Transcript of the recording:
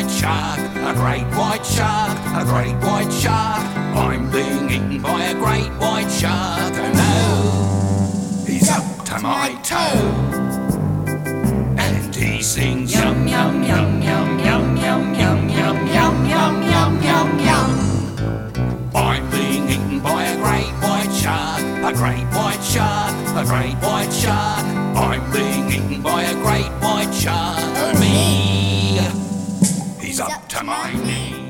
white shark, a great white shark, a great white shark. I'm being eaten by a great white shark. Oh no, he's up to my toe. And he sings yum yum yum yum yum yum yum yum yum yum yum yum yum. I'm being eaten by a great white shark, a great white shark, a great white shark. I'm being eaten by a great white shark. Me, he's up to my knee.